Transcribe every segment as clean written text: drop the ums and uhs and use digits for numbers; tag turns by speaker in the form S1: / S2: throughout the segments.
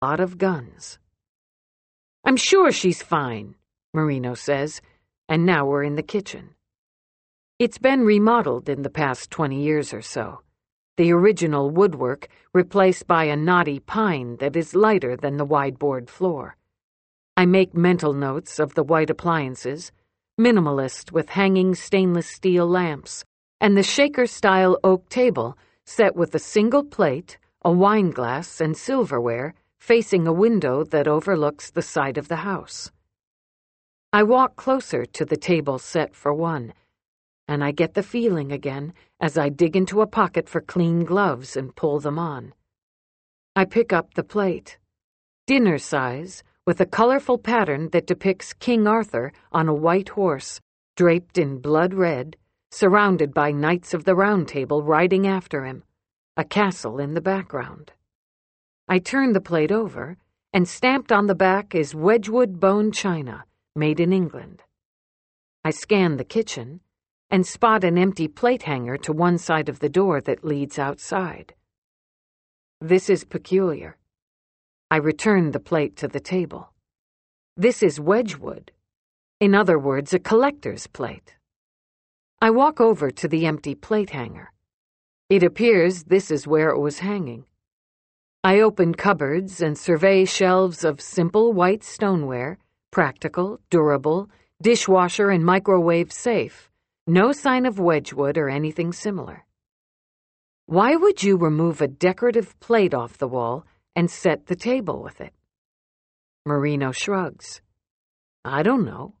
S1: lot of guns. "I'm sure she's fine," Marino says, and now we're in the kitchen. It's been remodeled in the past 20 years or so. The original woodwork replaced by a knotty pine that is lighter than the wide board floor. I make mental notes of the white appliances, minimalist with hanging stainless steel lamps, and the shaker-style oak table set with a single plate, a wine glass, and silverware facing a window that overlooks the side of the house. I walk closer to the table set for one, and I get the feeling again as I dig into a pocket for clean gloves and pull them on. I pick up the plate, dinner size, with a colorful pattern that depicts King Arthur on a white horse, draped in blood red, surrounded by Knights of the Round Table riding after him, a castle in the background. I turn the plate over, and stamped on the back is Wedgwood bone china, made in England. I scan the kitchen and spot an empty plate hanger to one side of the door that leads outside. This is peculiar. I return the plate to the table. This is Wedgwood. In other words, a collector's plate. I walk over to the empty plate hanger. It appears this is where it was hanging. I open cupboards and survey shelves of simple white stoneware, practical, durable, dishwasher and microwave safe. No sign of Wedgwood or anything similar. Why would you remove a decorative plate off the wall and set the table with it? Marino shrugs. I don't know.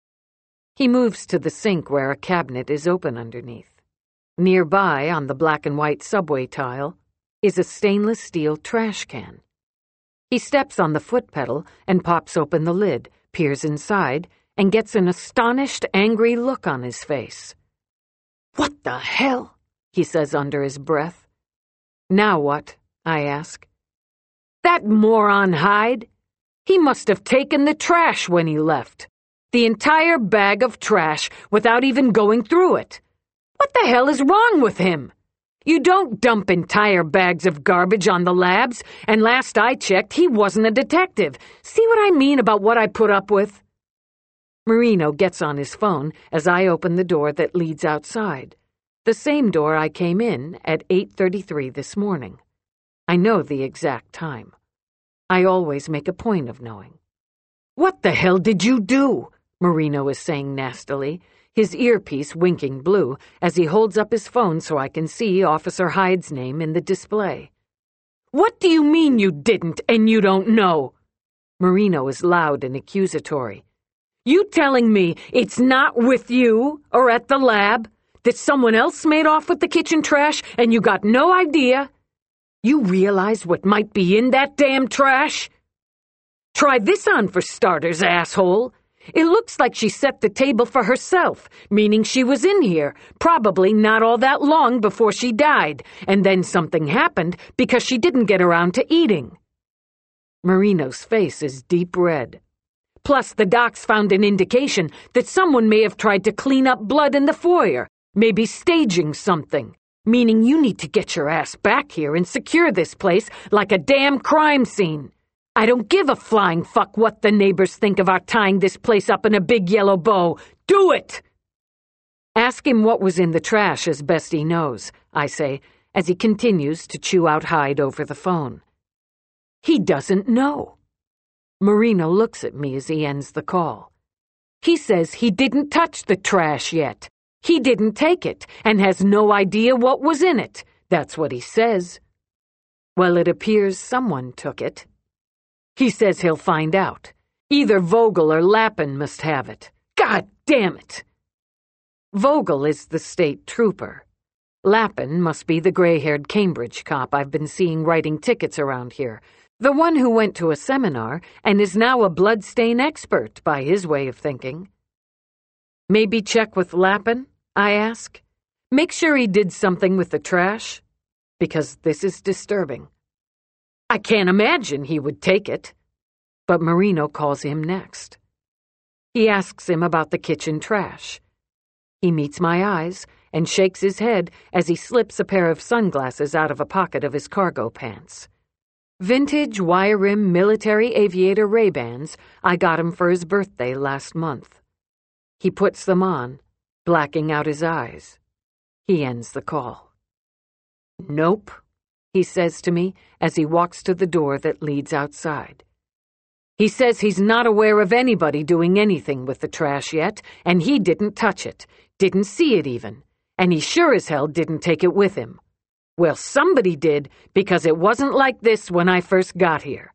S1: He moves to the sink where a cabinet is open underneath. Nearby, on the black and white subway tile, is a stainless steel trash can. He steps on the foot pedal and pops open the lid, peers inside, and gets an astonished, angry look on his face. "What the hell?" he says under his breath. "Now what?" I ask. "That moron Hyde! He must have taken the trash when he left. The entire bag of trash without even going through it. What the hell is wrong with him? You don't dump entire bags of garbage on the labs, and last I checked, he wasn't a detective. See what I mean about what I put up with?" Marino gets on his phone as I open the door that leads outside, the same door I came in at 8:33 this morning. I know the exact time. I always make a point of knowing. "What the hell did you do?" Marino is saying nastily, his earpiece winking blue as he holds up his phone so I can see Officer Hyde's name in the display. "What do you mean you didn't and you don't know?" Marino is loud and accusatory. "You telling me it's not with you or at the lab? That someone else made off with the kitchen trash and you got no idea? You realize what might be in that damn trash? Try this on for starters, asshole. It looks like she set the table for herself, meaning she was in here, probably not all that long before she died, and then something happened because she didn't get around to eating." Marino's face is deep red. Plus, the docs found an indication that someone may have tried to clean up blood in the foyer, maybe staging something, meaning you need to get your ass back here and secure this place like a damn crime scene. I don't give a flying fuck what the neighbors think of our tying this place up in a big yellow bow. Do it! Ask him what was in the trash as best he knows, I say, as he continues to chew out Hyde over the phone. He doesn't know. Marino looks at me as he ends the call. He says he didn't touch the trash yet. He didn't take it and has no idea what was in it. That's what he says. Well, it appears someone took it. He says he'll find out. Either Vogel or Lappin must have it. God damn it! Vogel is the state trooper. Lappin must be the gray-haired Cambridge cop I've been seeing writing tickets around here. The one who went to a seminar and is now a bloodstain expert by his way of thinking. Maybe check with Lappin, I ask. Make sure he did something with the trash, because this is disturbing. I can't imagine he would take it. But Marino calls him next. He asks him about the kitchen trash. He meets my eyes and shakes his head as he slips a pair of sunglasses out of a pocket of his cargo pants. Vintage wire-rim military aviator Ray-Bans I got him for his birthday last month. He puts them on, blacking out his eyes. He ends the call. "Nope," he says to me as he walks to the door that leads outside. He says he's not aware of anybody doing anything with the trash yet, and he didn't touch it, didn't see it even, and he sure as hell didn't take it with him. Well, somebody did, because it wasn't like this when I first got here.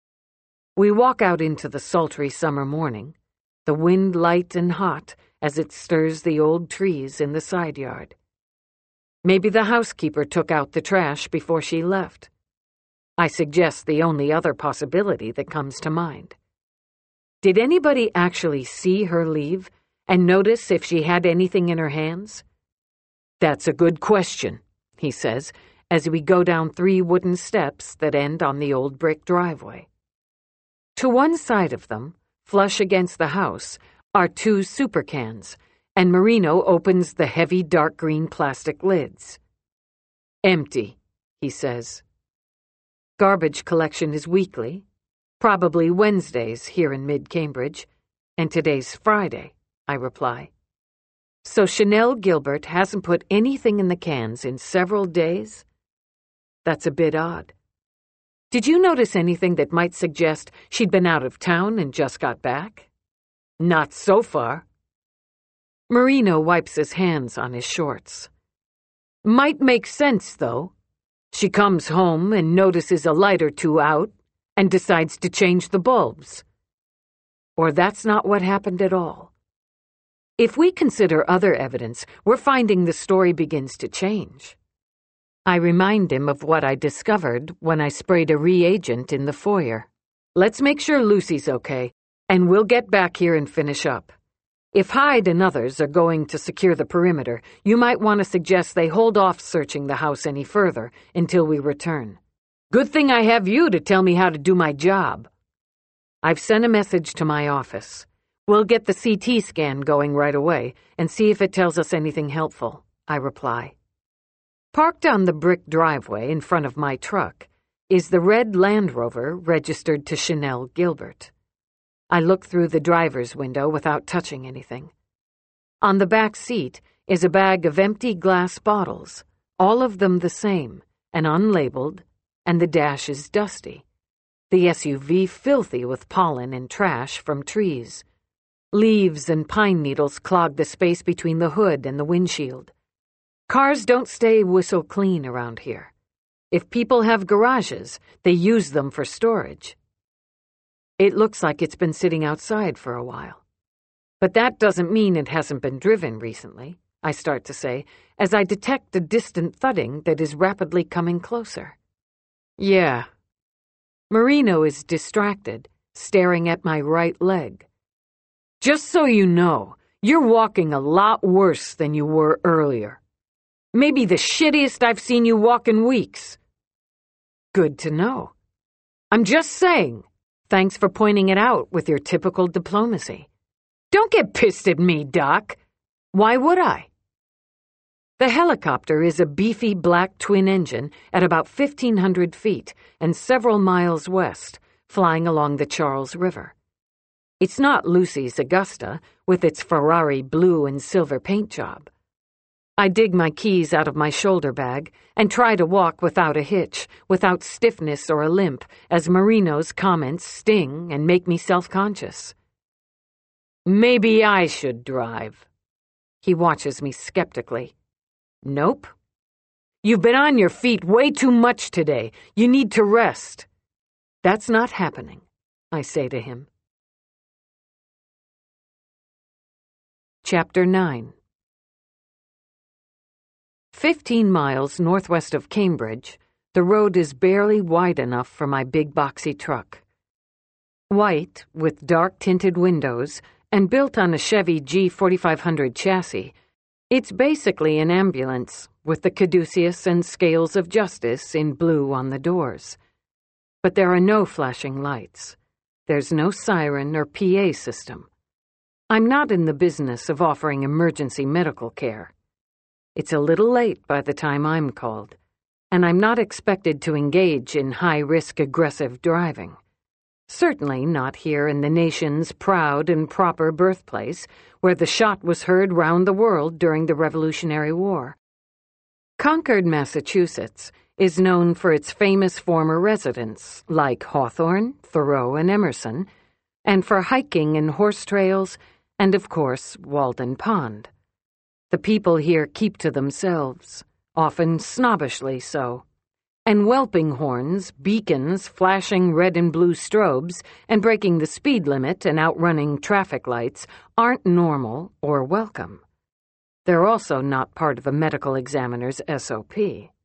S1: We walk out into the sultry summer morning, the wind light and hot as it stirs the old trees in the side yard. Maybe the housekeeper took out the trash before she left. I suggest the only other possibility that comes to mind. Did anybody actually see her leave and notice if she had anything in her hands? "That's a good question," he says, as we go down 3 wooden steps that end on the old brick driveway. To one side of them, flush against the house, are 2 super cans, and Marino opens the heavy dark green plastic lids. "Empty," he says. Garbage collection is weekly, probably Wednesdays here in mid-Cambridge, and today's Friday, I reply. So Chanel Gilbert hasn't put anything in the cans in several days? That's a bit odd. Did you notice anything that might suggest she'd been out of town and just got back? Not so far. Marino wipes his hands on his shorts. Might make sense, though. She comes home and notices a light or 2 out and decides to change the bulbs. Or that's not what happened at all. If we consider other evidence, we're finding the story begins to change. I remind him of what I discovered when I sprayed a reagent in the foyer. Let's make sure Lucy's okay, and we'll get back here and finish up. If Hyde and others are going to secure the perimeter, you might want to suggest they hold off searching the house any further until we return. Good thing I have you to tell me how to do my job. I've sent a message to my office. We'll get the CT scan going right away and see if it tells us anything helpful, I reply. Parked on the brick driveway in front of my truck is the red Land Rover registered to Chanel Gilbert. I look through the driver's window without touching anything. On the back seat is a bag of empty glass bottles, all of them the same, and unlabeled, and the dash is dusty. The SUV filthy with pollen and trash from trees. Leaves and pine needles clog the space between the hood and the windshield. Cars don't stay whistle clean around here. If people have garages, they use them for storage. It looks like it's been sitting outside for a while. But that doesn't mean it hasn't been driven recently, I start to say, as I detect a distant thudding that is rapidly coming closer. Yeah. Marino is distracted, staring at my right leg. Just so you know, you're walking a lot worse than you were earlier. Maybe the shittiest I've seen you walk in weeks. Good to know. I'm just saying. Thanks for pointing it out with your typical diplomacy. Don't get pissed at me, Doc. Why would I? The helicopter is a beefy black twin engine at about 1,500 feet and several miles west, flying along the Charles River. It's not Lucy's Augusta, with its Ferrari blue and silver paint job. I dig my keys out of my shoulder bag and try to walk without a hitch, without stiffness or a limp, as Marino's comments sting and make me self-conscious. Maybe I should drive. He watches me skeptically. Nope. You've been on your feet way too much today. You need to rest. That's not happening, I say to him. Chapter 9. 15 miles northwest of Cambridge, the road is barely wide enough for my big boxy truck. White, with dark-tinted windows, and built on a Chevy G4500 chassis, it's basically an ambulance, with the caduceus and scales of justice in blue on the doors. But there are no flashing lights. There's no siren or PA system. I'm not in the business of offering emergency medical care. It's a little late by the time I'm called, and I'm not expected to engage in high-risk aggressive driving. Certainly not here in the nation's proud and proper birthplace, where the shot was heard round the world during the Revolutionary War. Concord, Massachusetts, is known for its famous former residents, like Hawthorne, Thoreau, and Emerson, and for hiking and horse trails, and, of course, Walden Pond. The people here keep to themselves, often snobbishly so, and whelping horns, beacons, flashing red and blue strobes, and breaking the speed limit and outrunning traffic lights aren't normal or welcome. They're also not part of a medical examiner's SOP.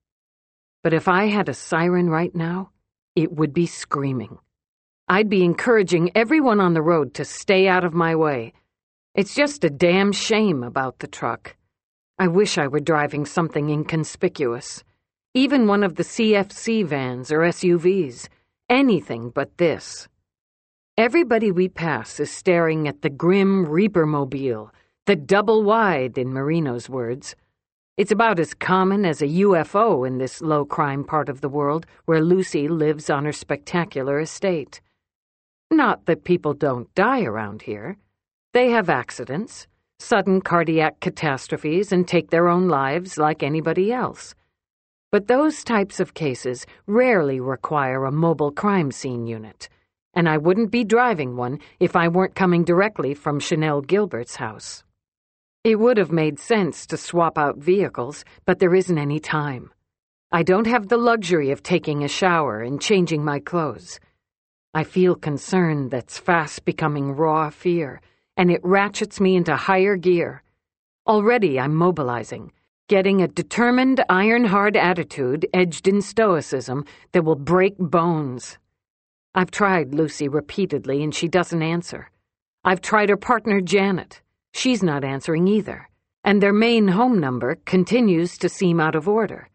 S1: But if I had a siren right now, it would be screaming. I'd be encouraging everyone on the road to stay out of my way. It's just a damn shame about the truck. I wish I were driving something inconspicuous. Even one of the CFC vans or SUVs. Anything but this. Everybody we pass is staring at the grim Reaper-mobile, the double-wide, in Marino's words. It's about as common as a UFO in this low-crime part of the world where Lucy lives on her spectacular estate. Not that people don't die around here. They have accidents, sudden cardiac catastrophes, and take their own lives like anybody else. But those types of cases rarely require a mobile crime scene unit, and I wouldn't be driving one if I weren't coming directly from Chanel Gilbert's house. It would have made sense to swap out vehicles, but there isn't any time. I don't have the luxury of taking a shower and changing my clothes. I feel concern that's fast becoming raw fear, and it ratchets me into higher gear. Already I'm mobilizing, getting a determined, iron-hard attitude edged in stoicism that will break bones. I've tried Lucy repeatedly, and she doesn't answer. I've tried her partner, Janet. She's not answering either, and their main home number continues to seem out of order.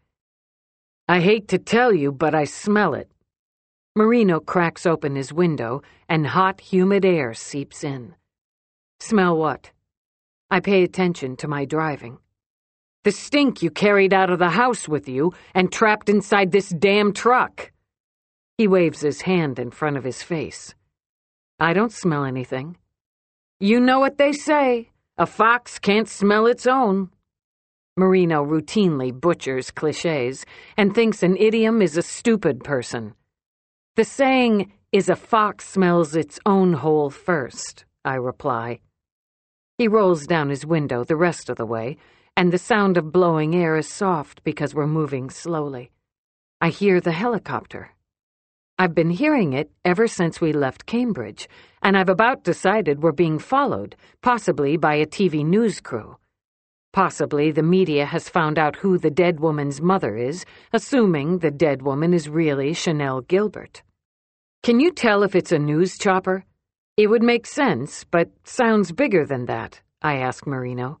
S1: I hate to tell you, but I smell it. Marino cracks open his window, and hot, humid air seeps in. Smell what? I pay attention to my driving. The stink you carried out of the house with you and trapped inside this damn truck. He waves his hand in front of his face. I don't smell anything. You know what they say, a fox can't smell its own. Marino routinely butchers cliches and thinks an idiom is a stupid person. The saying is a fox smells its own hole first, I reply. He rolls down his window the rest of the way, and the sound of blowing air is soft because we're moving slowly. I hear the helicopter. I've been hearing it ever since we left Cambridge, and I've about decided we're being followed, possibly by a TV news crew. Possibly the media has found out who the dead woman's mother is, assuming the dead woman is really Chanel Gilbert. Can you tell if it's a news chopper? It would make sense, but sounds bigger than that, I ask Marino.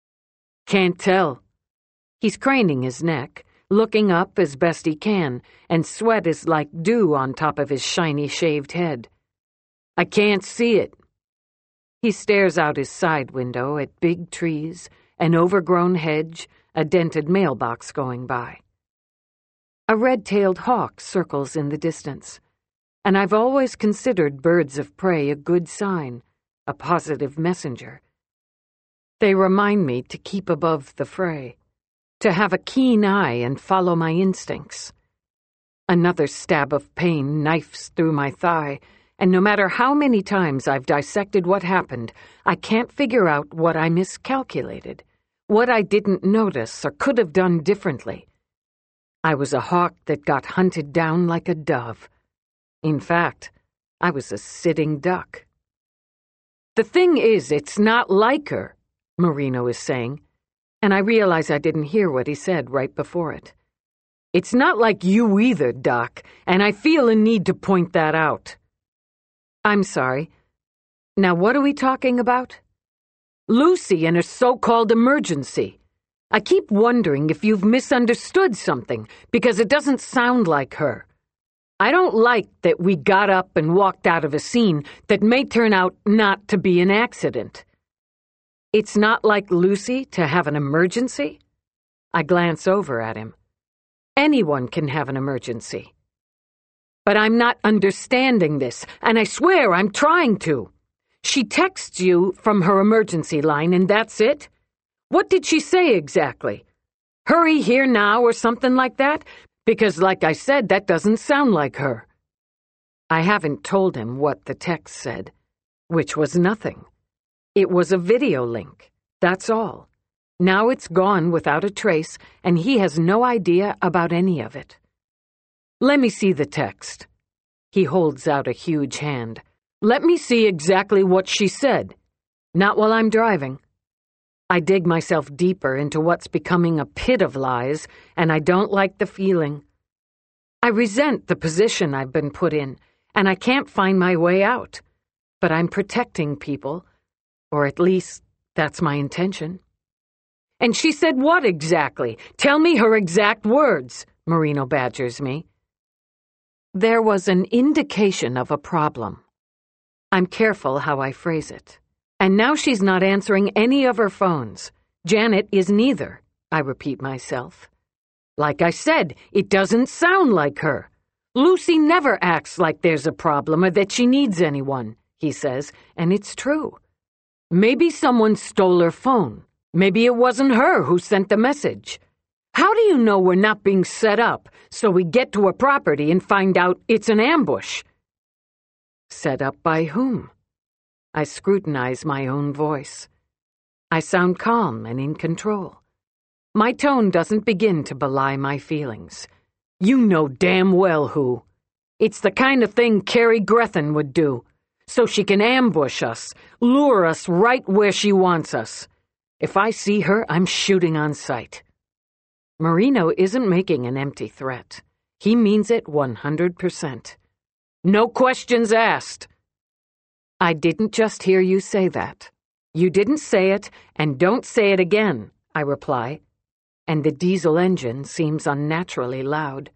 S1: Can't tell. He's craning his neck, looking up as best he can, and sweat is like dew on top of his shiny shaved head. I can't see it. He stares out his side window at big trees, an overgrown hedge, a dented mailbox going by. A red-tailed hawk circles in the distance, and I've always considered birds of prey a good sign, a positive messenger. They remind me to keep above the fray, to have a keen eye and follow my instincts. Another stab of pain knifes through my thigh, and no matter how many times I've dissected what happened, I can't figure out what I miscalculated, what I didn't notice or could have done differently. I was a hawk that got hunted down like a dove. In fact, I was a sitting duck. The thing is, it's not like her, Marino is saying, and I realize I didn't hear what he said right before it. It's not like you either, Doc, and I feel a need to point that out. I'm sorry. Now what are we talking about? Lucy and her so-called emergency. I keep wondering if you've misunderstood something, because it doesn't sound like her. I don't like that we got up and walked out of a scene that may turn out not to be an accident. It's not like Lucy to have an emergency? I glance over at him. Anyone can have an emergency. But I'm not understanding this, and I swear I'm trying to. She texts you from her emergency line, and that's it? What did she say exactly? Hurry here now or something like that? Because, like I said, that doesn't sound like her. I haven't told him what the text said, which was nothing. It was a video link, that's all. Now it's gone without a trace, and he has no idea about any of it. Let me see the text. He holds out a huge hand. Let me see exactly what she said. Not while I'm driving. I dig myself deeper into what's becoming a pit of lies, and I don't like the feeling. I resent the position I've been put in, and I can't find my way out. But I'm protecting people, or at least that's my intention. And she said what exactly? Tell me her exact words, Marino badgers me. There was an indication of a problem. I'm careful how I phrase it. And now she's not answering any of her phones. Janet is neither, I repeat myself. Like I said, it doesn't sound like her. Lucy never acts like there's a problem or that she needs anyone, he says, and it's true. Maybe someone stole her phone. Maybe it wasn't her who sent the message. How do you know we're not being set up so we get to a property and find out it's an ambush? Set up by whom? I scrutinize my own voice. I sound calm and in control. My tone doesn't begin to belie my feelings. You know damn well who. It's the kind of thing Carrie Grethen would do, so she can ambush us, lure us right where she wants us. If I see her, I'm shooting on sight. Marino isn't making an empty threat. He means it 100%. No questions asked. I didn't just hear you say that. You didn't say it, and don't say it again, I reply, and the diesel engine seems unnaturally loud.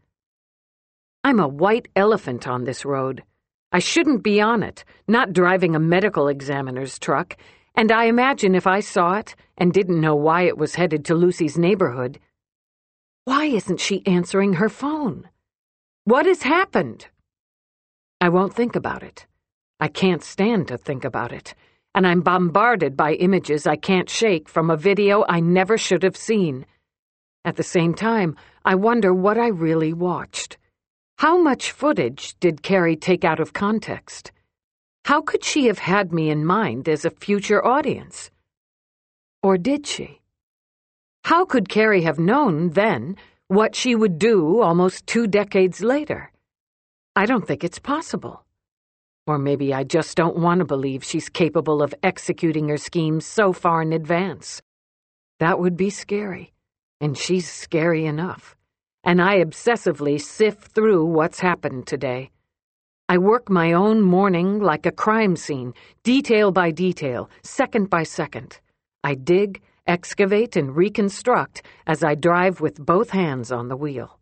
S1: I'm a white elephant on this road. I shouldn't be on it, not driving a medical examiner's truck, and I imagine if I saw it and didn't know why it was headed to Lucy's neighborhood. Why isn't she answering her phone? What has happened? I won't think about it. I can't stand to think about it, and I'm bombarded by images I can't shake from a video I never should have seen. At the same time, I wonder what I really watched. How much footage did Carrie take out of context? How could she have had me in mind as a future audience? Or did she? How could Carrie have known then what she would do almost 2 decades later? I don't think it's possible. Or maybe I just don't want to believe she's capable of executing her schemes so far in advance. That would be scary, and she's scary enough. And I obsessively sift through what's happened today. I work my own morning like a crime scene, detail by detail, second by second. I dig, excavate, and reconstruct as I drive with both hands on the wheel.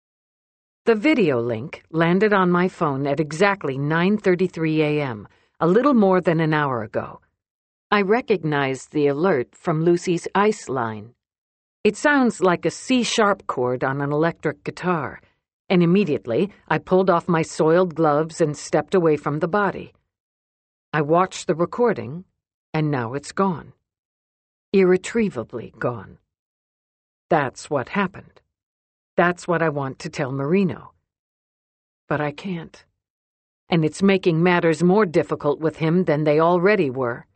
S1: The video link landed on my phone at exactly 9:33 a.m., a little more than an hour ago. I recognized the alert from Lucy's ice line. It sounds like a C-sharp chord on an electric guitar, and immediately I pulled off my soiled gloves and stepped away from the body. I watched the recording, and now it's gone. Irretrievably gone. That's what happened. That's what I want to tell Marino. But I can't. And it's making matters more difficult with him than they already were.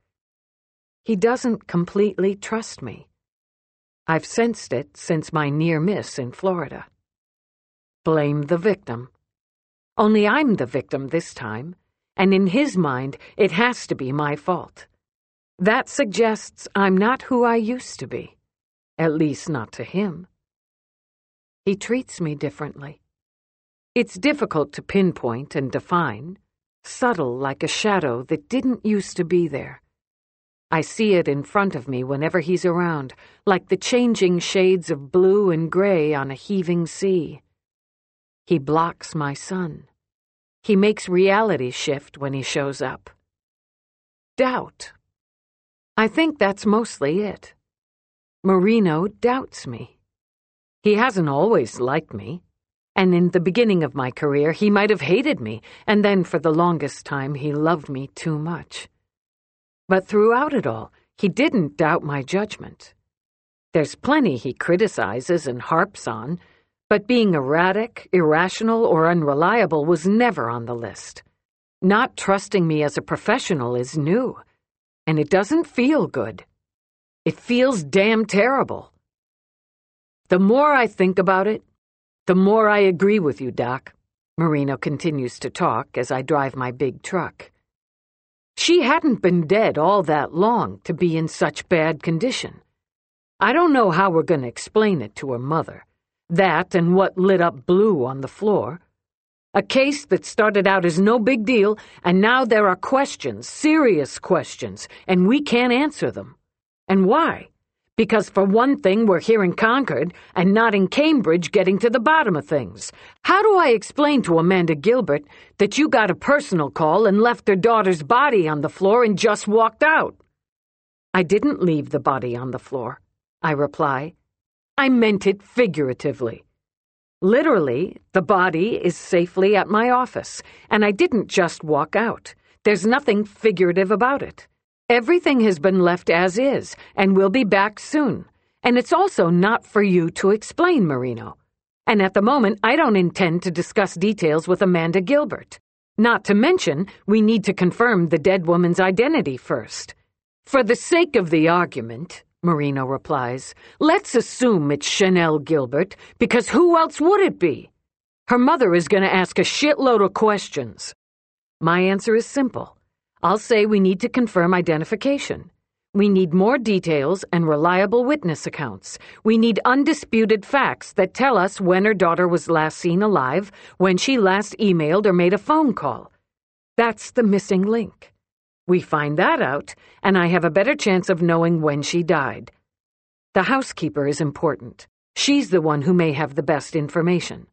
S1: He doesn't completely trust me. I've sensed it since my near miss in Florida. Blame the victim. Only I'm the victim this time, and in his mind, it has to be my fault. That suggests I'm not who I used to be, at least not to him. He treats me differently. It's difficult to pinpoint and define, subtle like a shadow that didn't used to be there. I see it in front of me whenever he's around, like the changing shades of blue and gray on a heaving sea. He blocks my sun. He makes reality shift when he shows up. Doubt. I think that's mostly it. Marino doubts me. He hasn't always liked me. And in the beginning of my career, he might have hated me, and then for the longest time he loved me too much. But throughout it all, he didn't doubt my judgment. There's plenty he criticizes and harps on, but being erratic, irrational, or unreliable was never on the list. Not trusting me as a professional is new, and it doesn't feel good. It feels damn terrible. The more I think about it, the more I agree with you, Doc. Marino continues to talk as I drive my big truck. She hadn't been dead all that long to be in such bad condition. I don't know how we're going to explain it to her mother. That and what lit up blue on the floor. A case that started out as no big deal, and now there are questions, serious questions, and we can't answer them. And why? Because for one thing, we're here in Concord and not in Cambridge getting to the bottom of things. How do I explain to Amanda Gilbert that you got a personal call and left her daughter's body on the floor and just walked out? I didn't leave the body on the floor, I reply. I meant it figuratively. Literally, the body is safely at my office, and I didn't just walk out. There's nothing figurative about it. Everything has been left as is, and we'll be back soon. And it's also not for you to explain, Marino. And at the moment, I don't intend to discuss details with Amanda Gilbert. Not to mention, we need to confirm the dead woman's identity first. For the sake of the argument, Marino replies, let's assume it's Chanel Gilbert, because who else would it be? Her mother is going to ask a shitload of questions. My answer is simple. I'll say we need to confirm identification. We need more details and reliable witness accounts. We need undisputed facts that tell us when her daughter was last seen alive, when she last emailed or made a phone call. That's the missing link. We find that out, and I have a better chance of knowing when she died. The housekeeper is important. She's the one who may have the best information.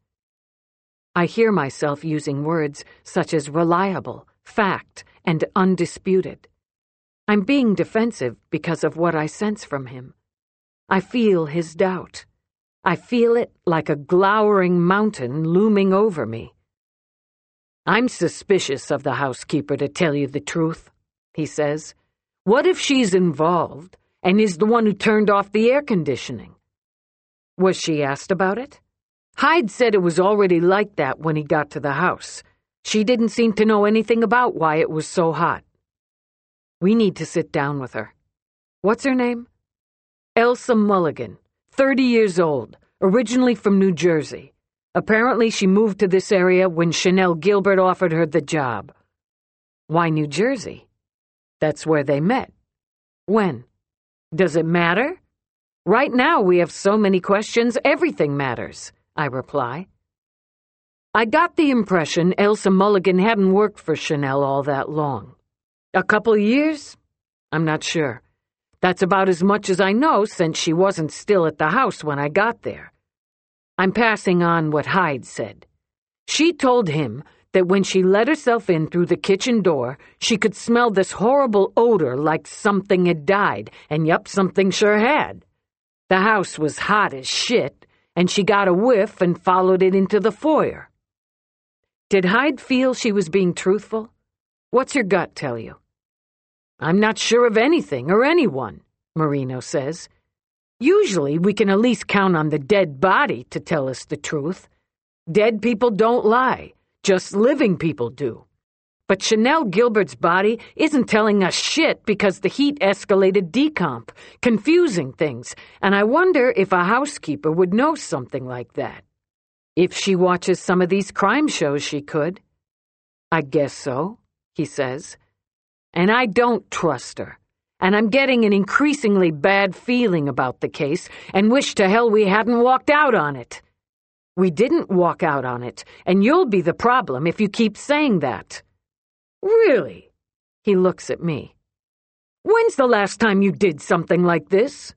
S1: I hear myself using words such as reliable, fact, and undisputed. I'm being defensive because of what I sense from him. I feel his doubt. I feel it like a glowering mountain looming over me. I'm suspicious of the housekeeper, to tell you the truth, he says. What if she's involved and is the one who turned off the air conditioning? Was she asked about it? Hyde said it was already like that when he got to the house. She didn't seem to know anything about why it was so hot. We need to sit down with her. What's her name? Elsa Mulligan, 30 years old, originally from New Jersey. Apparently she moved to this area when Chanel Gilbert offered her the job. Why New Jersey? That's where they met. When? Does it matter? Right now we have so many questions, everything matters, I reply. I got the impression Elsa Mulligan hadn't worked for Chanel all that long. A couple of years? I'm not sure. That's about as much as I know since she wasn't still at the house when I got there. I'm passing on what Hyde said. She told him that when she let herself in through the kitchen door, she could smell this horrible odor like something had died, and yup, something sure had. The house was hot as shit, and she got a whiff and followed it into the foyer. Did Hyde feel she was being truthful? What's your gut tell you? I'm not sure of anything or anyone, Marino says. Usually we can at least count on the dead body to tell us the truth. Dead people don't lie, just living people do. But Chanel Gilbert's body isn't telling us shit because the heat escalated decomp, confusing things, and I wonder if a housekeeper would know something like that. If she watches some of these crime shows, she could. I guess so, he says. And I don't trust her. And I'm getting an increasingly bad feeling about the case and wish to hell we hadn't walked out on it. We didn't walk out on it, and you'll be the problem if you keep saying that. Really? He looks at me. When's the last time you did something like this?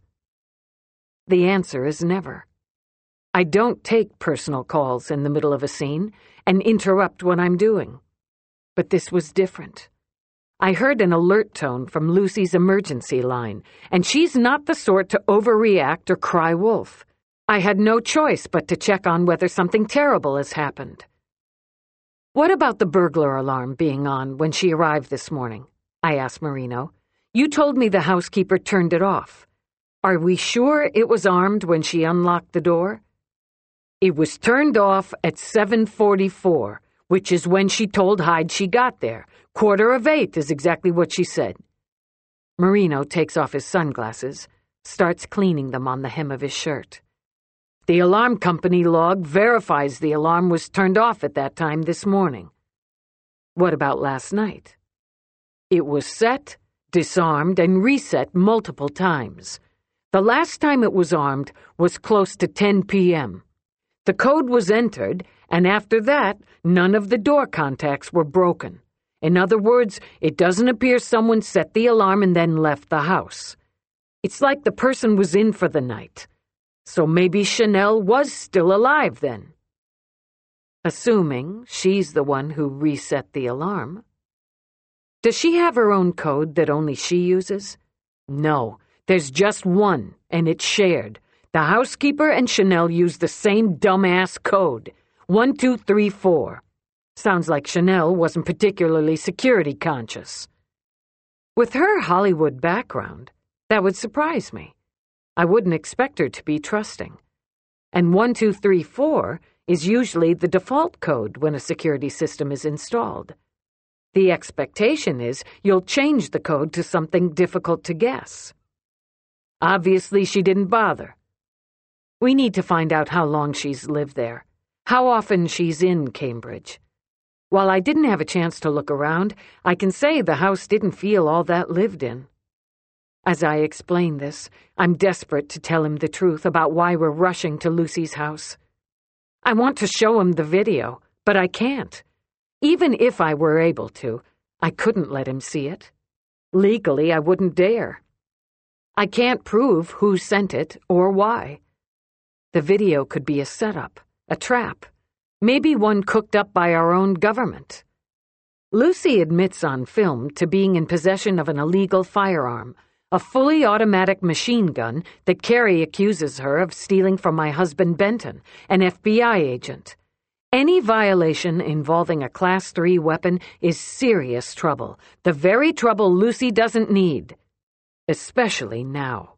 S1: The answer is never. I don't take personal calls in the middle of a scene and interrupt what I'm doing. But this was different. I heard an alert tone from Lucy's emergency line, and she's not the sort to overreact or cry wolf. I had no choice but to check on whether something terrible has happened. What about the burglar alarm being on when she arrived this morning? I asked Marino. You told me the housekeeper turned it off. Are we sure it was armed when she unlocked the door? It was turned off at 7:44, which is when she told Hyde she got there. 7:45 is exactly what she said. Marino takes off his sunglasses, starts cleaning them on the hem of his shirt. The alarm company log verifies the alarm was turned off at that time this morning. What about last night? It was set, disarmed, and reset multiple times. The last time it was armed was close to 10 p.m. The code was entered, and after that, none of the door contacts were broken. In other words, it doesn't appear someone set the alarm and then left the house. It's like the person was in for the night. So maybe Chanel was still alive then. Assuming she's the one who reset the alarm. Does she have her own code that only she uses? No, there's just one, and it's shared. The housekeeper and Chanel use the same dumbass code, 1234. Sounds like Chanel wasn't particularly security conscious. With her Hollywood background, that would surprise me. I wouldn't expect her to be trusting. And 1234 is usually the default code when a security system is installed. The expectation is you'll change the code to something difficult to guess. Obviously, she didn't bother. We need to find out how long she's lived there, how often she's in Cambridge. While I didn't have a chance to look around, I can say the house didn't feel all that lived in. As I explain this, I'm desperate to tell him the truth about why we're rushing to Lucy's house. I want to show him the video, but I can't. Even if I were able to, I couldn't let him see it. Legally, I wouldn't dare. I can't prove who sent it or why. The video could be a setup, a trap, maybe one cooked up by our own government. Lucy admits on film to being in possession of an illegal firearm, a fully automatic machine gun that Carrie accuses her of stealing from my husband Benton, an FBI agent. Any violation involving a Class 3 weapon is serious trouble, the very trouble Lucy doesn't need, especially now.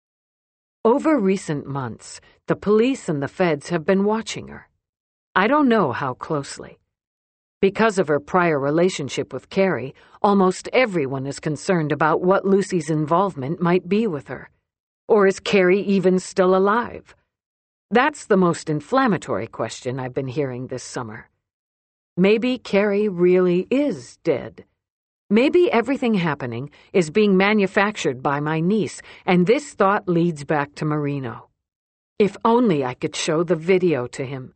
S1: Over recent months, the police and the feds have been watching her. I don't know how closely. Because of her prior relationship with Carrie, almost everyone is concerned about what Lucy's involvement might be with her. Or is Carrie even still alive? That's the most inflammatory question I've been hearing this summer. Maybe Carrie really is dead. Maybe everything happening is being manufactured by my niece, and this thought leads back to Marino. If only I could show the video to him.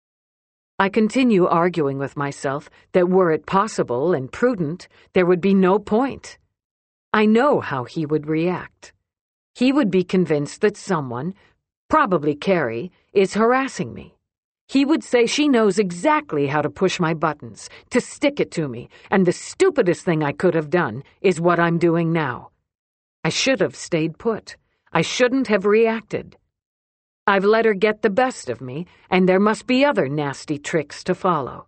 S1: I continue arguing with myself that were it possible and prudent, there would be no point. I know how he would react. He would be convinced that someone, probably Carrie, is harassing me. He would say she knows exactly how to push my buttons, to stick it to me, and the stupidest thing I could have done is what I'm doing now. I should have stayed put. I shouldn't have reacted. I've let her get the best of me, and there must be other nasty tricks to follow.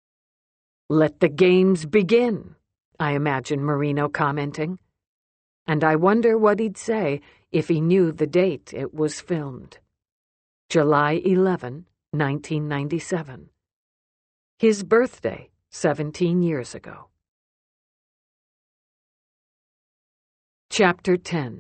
S1: Let the games begin, I imagine Marino commenting. And I wonder what he'd say if he knew the date it was filmed. July 11, 1997. His birthday, 17 years ago. Chapter 10.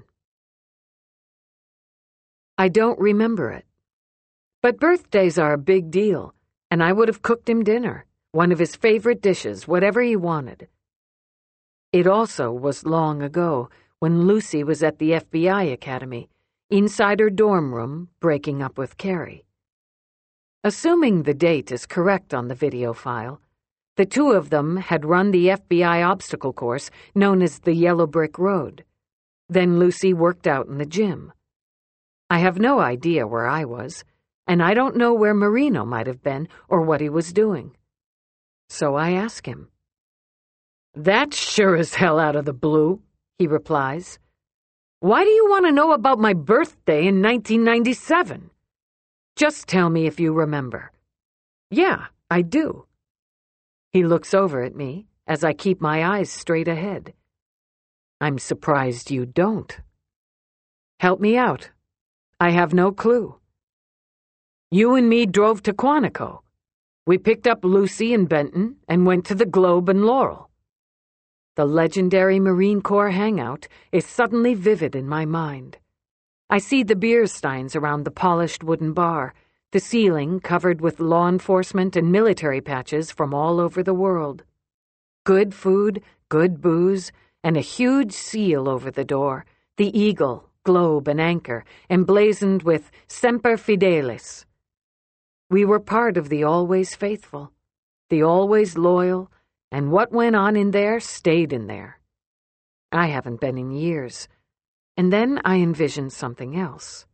S1: I don't remember it. But birthdays are a big deal, and I would have cooked him dinner, one of his favorite dishes, whatever he wanted. It also was long ago, when Lucy was at the FBI Academy, inside her dorm room, breaking up with Carrie. Assuming the date is correct on the video file, the two of them had run the FBI obstacle course known as the Yellow Brick Road. Then Lucy worked out in the gym. I have no idea where I was, and I don't know where Marino might have been or what he was doing. So I ask him. That's sure as hell out of the blue, he replies. Why do you want to know about my birthday in 1997? Just tell me if you remember." "Yeah, I do." He looks over at me as I keep my eyes straight ahead. "I'm surprised you don't." "Help me out. I have no clue." "You and me drove to Quantico. We picked up Lucy and Benton and went to the Globe and Laurel." The legendary Marine Corps hangout is suddenly vivid in my mind. I see the beer steins around the polished wooden bar, the ceiling covered with law enforcement and military patches from all over the world. Good food, good booze, and a huge seal over the door, the eagle, globe, and anchor, emblazoned with Semper Fidelis. We were part of the always faithful, the always loyal, and what went on in there stayed in there. I haven't been in years, and then I envisioned something else.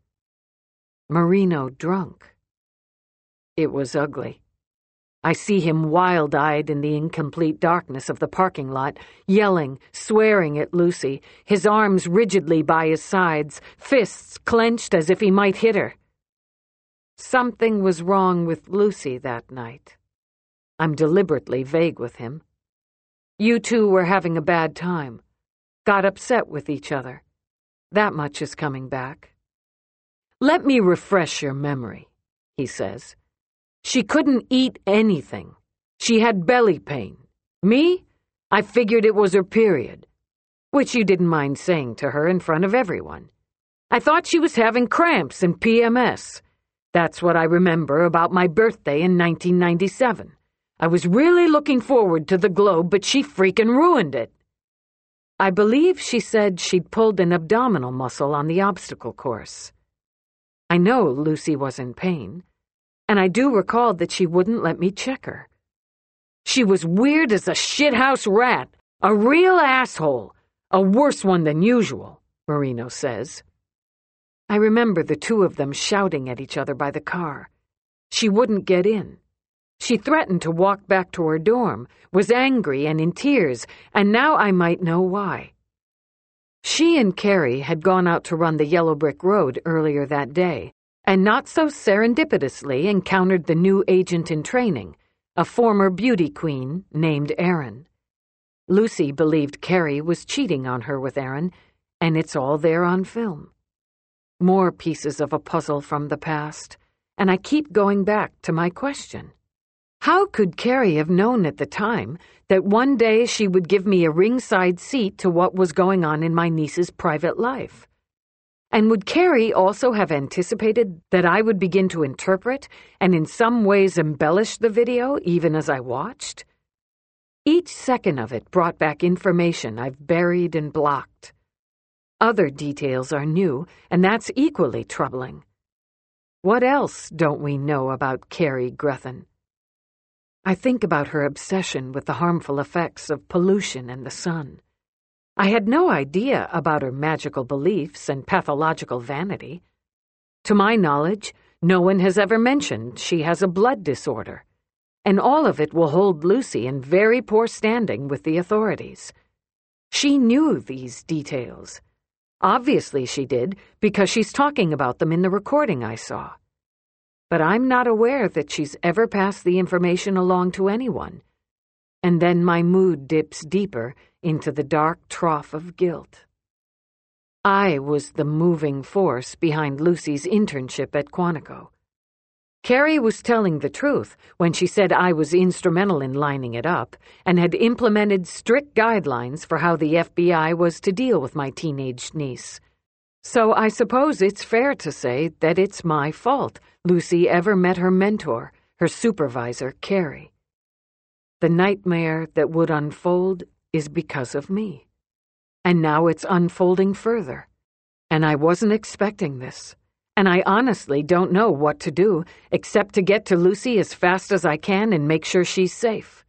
S1: Marino drunk. It was ugly. I see him wild-eyed in the incomplete darkness of the parking lot, yelling, swearing at Lucy, his arms rigidly by his sides, fists clenched as if he might hit her. Something was wrong with Lucy that night. I'm deliberately vague with him. You two were having a bad time. Got upset with each other. That much is coming back. "Let me refresh your memory," he says. "She couldn't eat anything. She had belly pain. Me? I figured it was her period, which you didn't mind saying to her in front of everyone. I thought she was having cramps and PMS. That's what I remember about my birthday in 1997. I was really looking forward to the Globe, but she freaking ruined it." I believe she said she'd pulled an abdominal muscle on the obstacle course. I know Lucy was in pain, and I do recall that she wouldn't let me check her. "She was weird as a shithouse rat, a real asshole, a worse one than usual," Marino says. I remember the two of them shouting at each other by the car. She wouldn't get in. She threatened to walk back to her dorm, was angry and in tears, and now I might know why. She and Carrie had gone out to run the Yellow Brick Road earlier that day, and not so serendipitously encountered the new agent in training, a former beauty queen named Erin. Lucy believed Carrie was cheating on her with Erin, and it's all there on film. More pieces of a puzzle from the past, and I keep going back to my question. How could Carrie have known at the time that one day she would give me a ringside seat to what was going on in my niece's private life? And would Carrie also have anticipated that I would begin to interpret and in some ways embellish the video even as I watched? Each second of it brought back information I've buried and blocked. Other details are new, and that's equally troubling. What else don't we know about Carrie Grethen? I think about her obsession with the harmful effects of pollution and the sun. I had no idea about her magical beliefs and pathological vanity. To my knowledge, no one has ever mentioned she has a blood disorder, and all of it will hold Lucy in very poor standing with the authorities. She knew these details. Obviously she did, because she's talking about them in the recording I saw. But I'm not aware that she's ever passed the information along to anyone. And then my mood dips deeper into the dark trough of guilt. I was the moving force behind Lucy's internship at Quantico. Carrie was telling the truth when she said I was instrumental in lining it up and had implemented strict guidelines for how the FBI was to deal with my teenage niece. So I suppose it's fair to say that it's my fault Lucy ever met her mentor, her supervisor, Carrie. The nightmare that would unfold is because of me. And now it's unfolding further. And I wasn't expecting this. And I honestly don't know what to do except to get to Lucy as fast as I can and make sure she's safe.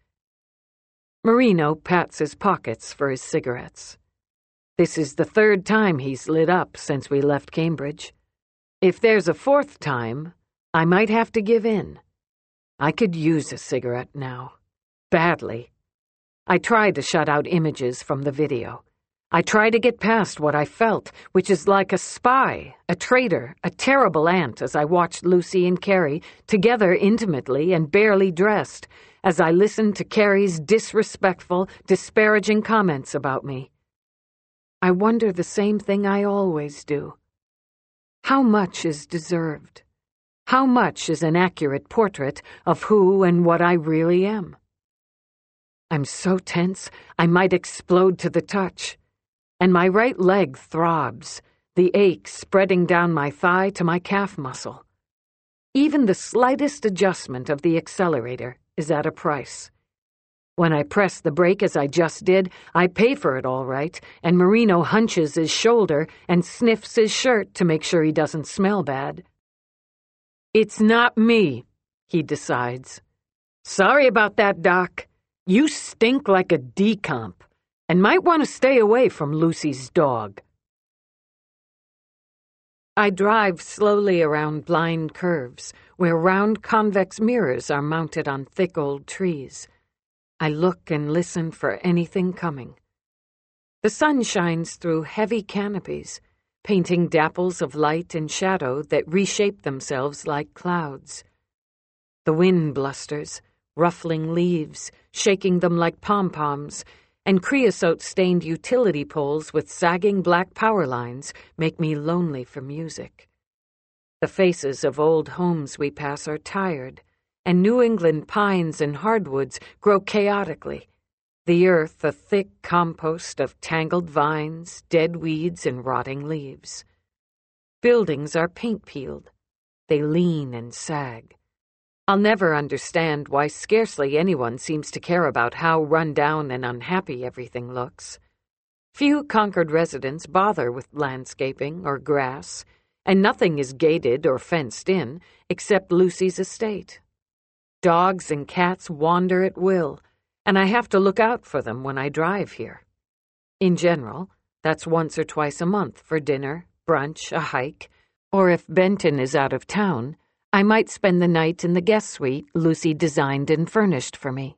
S1: Marino pats his pockets for his cigarettes. This is the third time he's lit up since we left Cambridge. If there's a fourth time, I might have to give in. I could use a cigarette now. Badly. I tried to shut out images from the video. I try to get past what I felt, which is like a spy, a traitor, a terrible aunt as I watched Lucy and Carrie together intimately and barely dressed, as I listened to Carrie's disrespectful, disparaging comments about me. I wonder the same thing I always do. How much is deserved? How much is an accurate portrait of who and what I really am? I'm so tense I might explode to the touch. And my right leg throbs, the ache spreading down my thigh to my calf muscle. Even the slightest adjustment of the accelerator is at a price. When I press the brake as I just did, I pay for it all right, and Marino hunches his shoulder and sniffs his shirt to make sure he doesn't smell bad. "It's not me," he decides. "Sorry about that, Doc. You stink like a decomp, and might want to stay away from Lucy's dog." I drive slowly around blind curves, where round convex mirrors are mounted on thick old trees. I look and listen for anything coming. The sun shines through heavy canopies, painting dapples of light and shadow that reshape themselves like clouds. The wind blusters, ruffling leaves, shaking them like pom-poms, and creosote-stained utility poles with sagging black power lines make me lonely for music. The faces of old homes we pass are tired, and New England pines and hardwoods grow chaotically, the earth a thick compost of tangled vines, dead weeds, and rotting leaves. Buildings are paint-peeled. They lean and sag. I'll never understand why scarcely anyone seems to care about how run down and unhappy everything looks. Few Concord residents bother with landscaping or grass, and nothing is gated or fenced in except Lucy's estate. Dogs and cats wander at will, and I have to look out for them when I drive here. In general, that's once or twice a month for dinner, brunch, a hike, or if Benton is out of town, I might spend the night in the guest suite Lucy designed and furnished for me.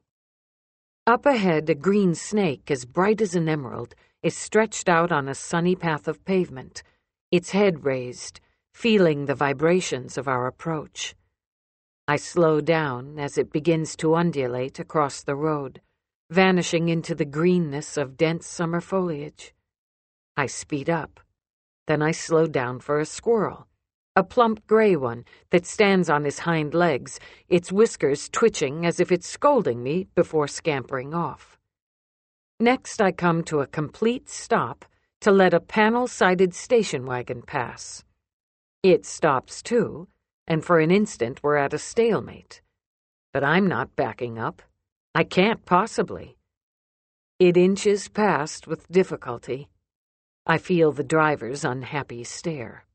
S1: Up ahead, a green snake as bright as an emerald is stretched out on a sunny path of pavement, its head raised, feeling the vibrations of our approach. I slow down as it begins to undulate across the road, vanishing into the greenness of dense summer foliage. I speed up. Then I slow down for a squirrel, a plump gray one that stands on his hind legs, its whiskers twitching as if it's scolding me before scampering off. Next, I come to a complete stop to let a panel-sided station wagon pass. It stops too, and for an instant we're at a stalemate. But I'm not backing up. I can't possibly. It inches past with difficulty. I feel the driver's unhappy stare.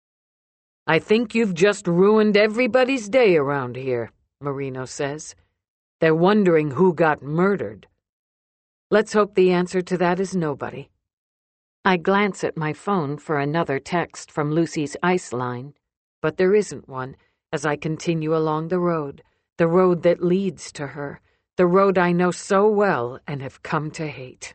S1: "I think you've just ruined everybody's day around here," Marino says. "They're wondering who got murdered." Let's hope the answer to that is nobody. I glance at my phone for another text from Lucy's ice line, but there isn't one as I continue along the road that leads to her, the road I know so well and have come to hate.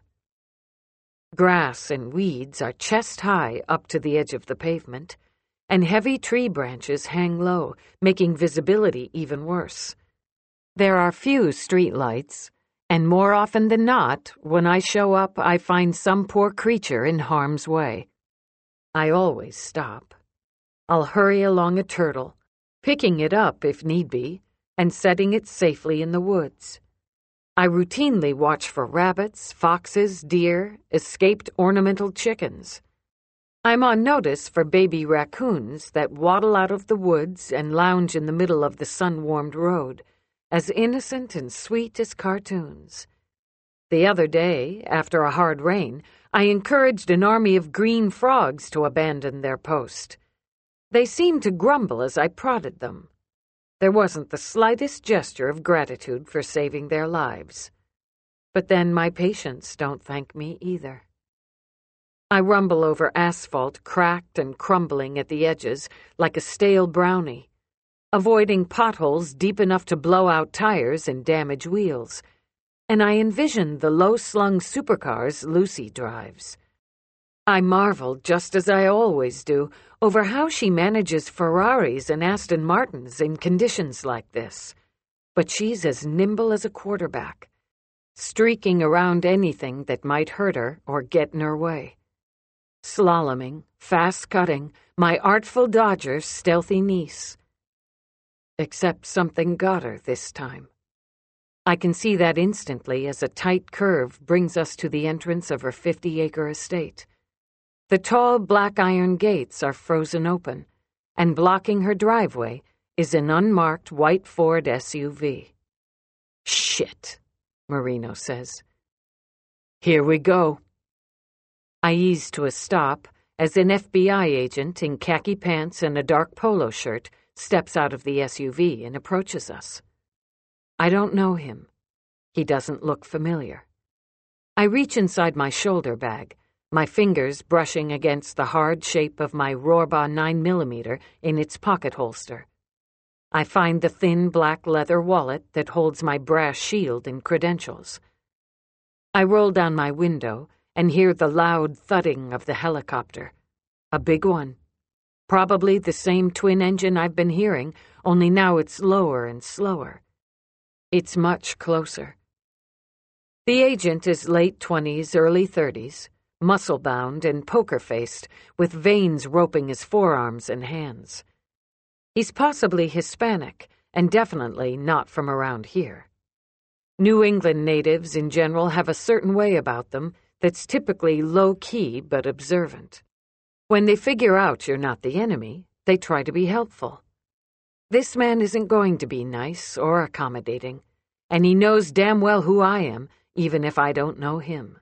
S1: Grass and weeds are chest-high up to the edge of the pavement, and heavy tree branches hang low, making visibility even worse. There are few street lights, and more often than not, when I show up, I find some poor creature in harm's way. I always stop. I'll hurry along a turtle, picking it up if need be, and setting it safely in the woods. I routinely watch for rabbits, foxes, deer, escaped ornamental chickens. I'm on notice for baby raccoons that waddle out of the woods and lounge in the middle of the sun-warmed road, as innocent and sweet as cartoons. The other day, after a hard rain, I encouraged an army of green frogs to abandon their post. They seemed to grumble as I prodded them. There wasn't the slightest gesture of gratitude for saving their lives. But then my patients don't thank me either. I rumble over asphalt cracked and crumbling at the edges like a stale brownie, avoiding potholes deep enough to blow out tires and damage wheels, and I envision the low-slung supercars Lucy drives. I marvel, just as I always do, over how she manages Ferraris and Aston Martins in conditions like this. But she's as nimble as a quarterback, streaking around anything that might hurt her or get in her way. Slaloming, fast-cutting, my artful dodger's stealthy niece. Except something got her this time. I can see that instantly as a tight curve brings us to the entrance of her 50-acre estate. The tall black iron gates are frozen open, and blocking her driveway is an unmarked white Ford SUV. "Shit," Marino says. "Here we go." I ease to a stop as an FBI agent in khaki pants and a dark polo shirt steps out of the SUV and approaches us. I don't know him. He doesn't look familiar. I reach inside my shoulder bag, my fingers brushing against the hard shape of my Rohrba 9mm in its pocket holster. I find the thin black leather wallet that holds my brass shield and credentials. I roll down my window and hear the loud thudding of the helicopter. A big one. Probably the same twin engine I've been hearing, only now it's lower and slower. It's much closer. The agent is late 20s, early 30s, muscle-bound and poker-faced, with veins roping his forearms and hands. He's possibly Hispanic, and definitely not from around here. New England natives in general have a certain way about them that's typically low-key but observant. When they figure out you're not the enemy, they try to be helpful. This man isn't going to be nice or accommodating, and he knows damn well who I am, even if I don't know him.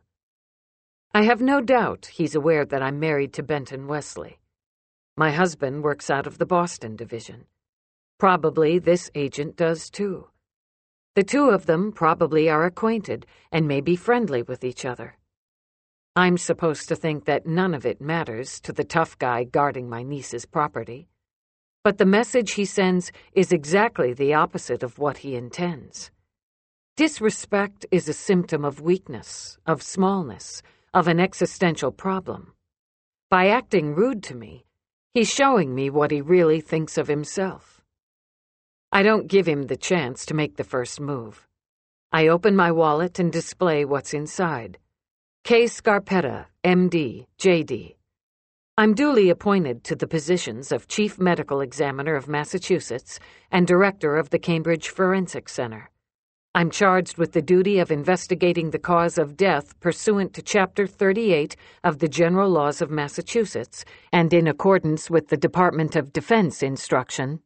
S1: I have no doubt he's aware that I'm married to Benton Wesley. My husband works out of the Boston division. Probably this agent does too. The two of them probably are acquainted and may be friendly with each other. I'm supposed to think that none of it matters to the tough guy guarding my niece's property. But the message he sends is exactly the opposite of what he intends. Disrespect is a symptom of weakness, of smallness, of an existential problem. By acting rude to me, he's showing me what he really thinks of himself. I don't give him the chance to make the first move. I open my wallet and display what's inside. K. Scarpetta, M.D., J.D. I'm duly appointed to the positions of Chief Medical Examiner of Massachusetts and Director of the Cambridge Forensic Center. I'm charged with the duty of investigating the cause of death pursuant to Chapter 38 of the General Laws of Massachusetts and in accordance with the Department of Defense Instruction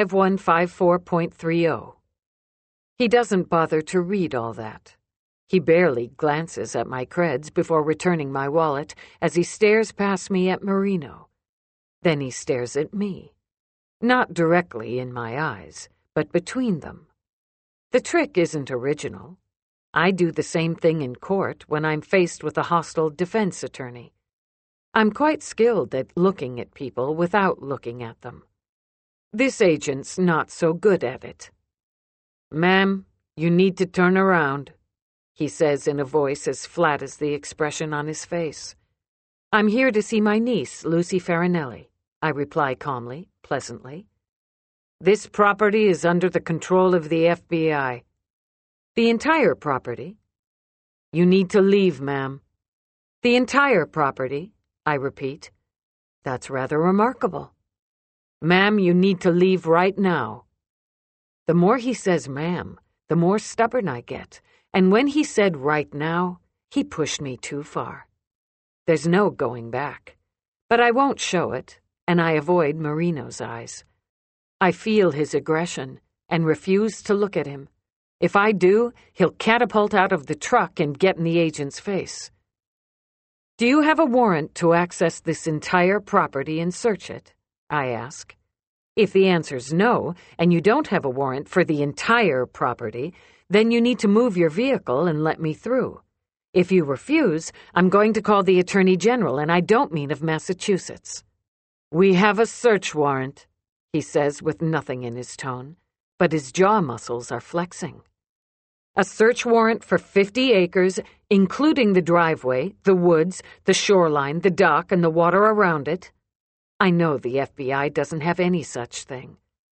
S1: 5154.30. He doesn't bother to read all that. He barely glances at my creds before returning my wallet as he stares past me at Marino. Then he stares at me. Not directly in my eyes, but between them. The trick isn't original. I do the same thing in court when I'm faced with a hostile defense attorney. I'm quite skilled at looking at people without looking at them. This agent's not so good at it. "Ma'am, you need to turn around," he says in a voice as flat as the expression on his face. "I'm here to see my niece, Lucy Farinelli," I reply calmly, pleasantly. "This property is under the control of the FBI." "The entire property?" "You need to leave, ma'am." "The entire property?" I repeat. That's rather remarkable. "Ma'am, you need to leave right now." The more he says ma'am, the more stubborn I get, and when he said right now, he pushed me too far. There's no going back. But I won't show it, and I avoid Marino's eyes. I feel his aggression and refuse to look at him. If I do, he'll catapult out of the truck and get in the agent's face. "Do you have a warrant to access this entire property and search it?" I ask. If the answer's no, and you don't have a warrant for the entire property, then you need to move your vehicle and let me through. If you refuse, I'm going to call the Attorney General, and I don't mean of Massachusetts. "We have a search warrant," he says with nothing in his tone, but his jaw muscles are flexing. A search warrant for 50 acres, including the driveway, the woods, the shoreline, the dock, and the water around it. I know the FBI doesn't have any such thing.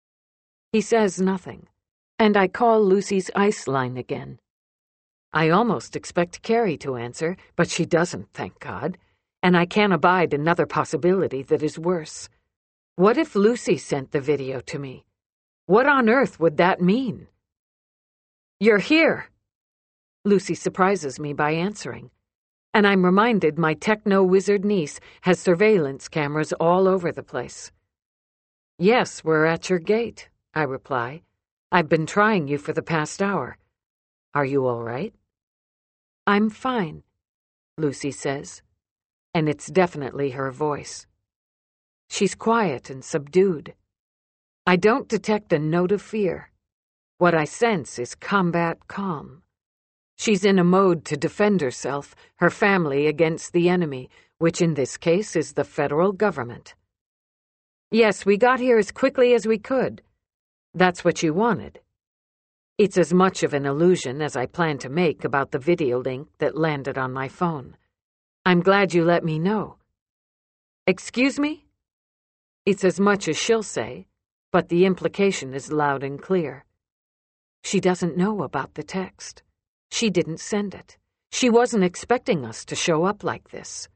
S1: He says nothing, and I call Lucy's ice line again. I almost expect Carrie to answer, but she doesn't, thank God, and I can't abide another possibility that is worse. What if Lucy sent the video to me? What on earth would that mean? "You're here." Lucy surprises me by answering, and I'm reminded my techno-wizard niece has surveillance cameras all over the place. "Yes, we're at your gate," I reply. "I've been trying you for the past hour. Are you all right?" "I'm fine," Lucy says, and it's definitely her voice. She's quiet and subdued. I don't detect a note of fear. What I sense is combat calm. She's in a mode to defend herself, her family against the enemy, which in this case is the federal government. "Yes, we got here as quickly as we could. That's what you wanted." It's as much of an illusion as I plan to make about the video link that landed on my phone. "I'm glad you let me know." "Excuse me?" It's as much as she'll say, but the implication is loud and clear. She doesn't know about the text. She didn't send it. She wasn't expecting us to show up like this.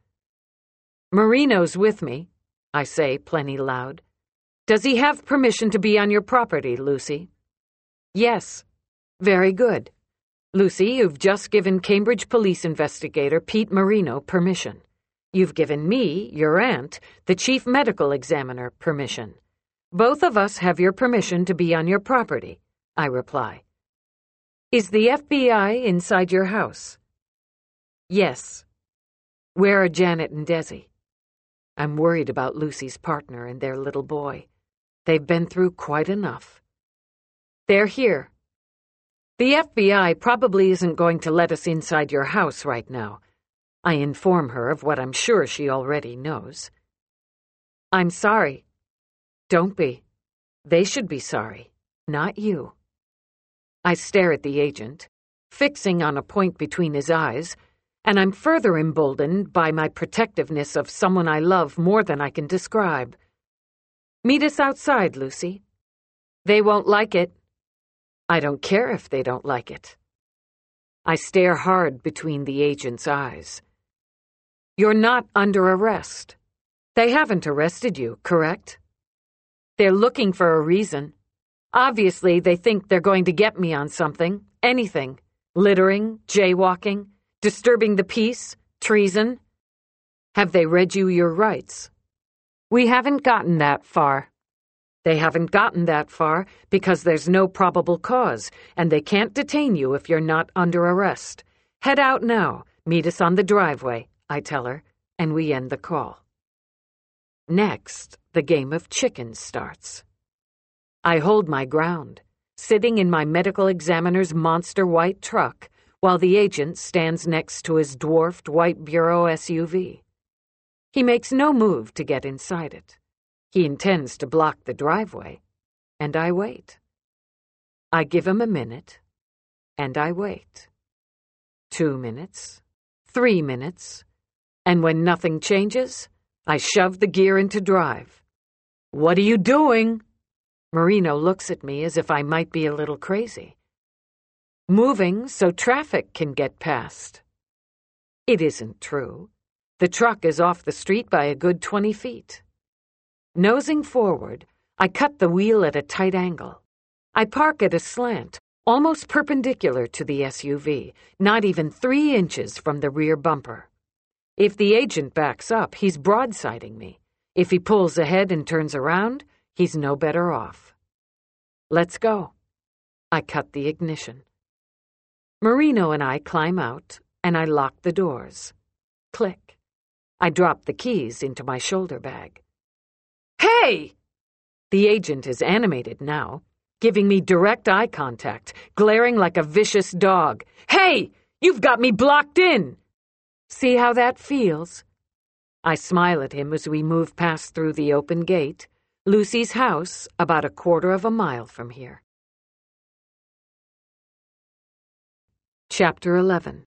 S1: "Marino's with me," I say plenty loud. "Does he have permission to be on your property, Lucy?" "Yes." "Very good. Lucy, you've just given Cambridge police investigator Pete Marino permission. You've given me, your aunt, the chief medical examiner, permission. Both of us have your permission to be on your property," I reply. "Is the FBI inside your house?" "Yes." "Where are Janet and Desi?" I'm worried about Lucy's partner and their little boy. They've been through quite enough. "They're here." "The FBI probably isn't going to let us inside your house right now." I inform her of what I'm sure she already knows. "I'm sorry." "Don't be. They should be sorry, not you." I stare at the agent, fixing on a point between his eyes, and I'm further emboldened by my protectiveness of someone I love more than I can describe. "Meet us outside, Lucy." "They won't like it." "I don't care if they don't like it." I stare hard between the agent's eyes. "You're not under arrest. They haven't arrested you, correct?" "They're looking for a reason. Obviously, they think they're going to get me on something, anything. Littering, jaywalking, disturbing the peace, treason. Have they read you your rights?" "We haven't gotten that far." "They haven't gotten that far because there's no probable cause, and they can't detain you if you're not under arrest. Head out now. Meet us on the driveway," I tell her, and we end the call. Next, the game of chicken starts. I hold my ground, sitting in my medical examiner's monster white truck, while the agent stands next to his dwarfed white Bureau SUV. He makes no move to get inside it. He intends to block the driveway, and I wait. I give him a minute, and I wait. 2 minutes, 3 minutes, and when nothing changes, I shove the gear into drive. "What are you doing?" Marino looks at me as if I might be a little crazy. "Moving so traffic can get past." It isn't true. The truck is off the street by a good 20 feet. Nosing forward, I cut the wheel at a tight angle. I park at a slant, almost perpendicular to the SUV, not even 3 inches from the rear bumper. If the agent backs up, he's broadsiding me. If he pulls ahead and turns around, he's no better off. "Let's go." I cut the ignition. Marino and I climb out, and I lock the doors. Click. I drop the keys into my shoulder bag. "Hey!" The agent is animated now, giving me direct eye contact, glaring like a vicious dog. "Hey! You've got me blocked in!" See how that feels? I smile at him as we move past through the open gate, Lucy's house about 1/4 of a mile from here. Chapter 11.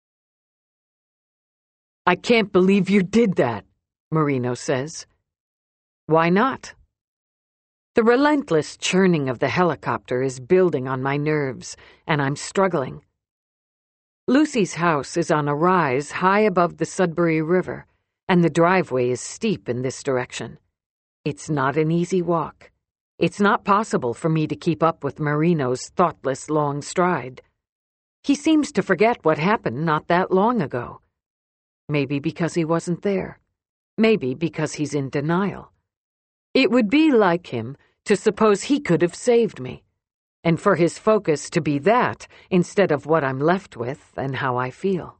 S1: "I can't believe you did that," Marino says. "Why not?" The relentless churning of the helicopter is building on my nerves, and I'm struggling. Lucy's house is on a rise high above the Sudbury River, and the driveway is steep in this direction. It's not an easy walk. It's not possible for me to keep up with Marino's thoughtless long stride. He seems to forget what happened not that long ago. Maybe because he wasn't there. Maybe because he's in denial. It would be like him to suppose he could have saved me, and for his focus to be that instead of what I'm left with and how I feel.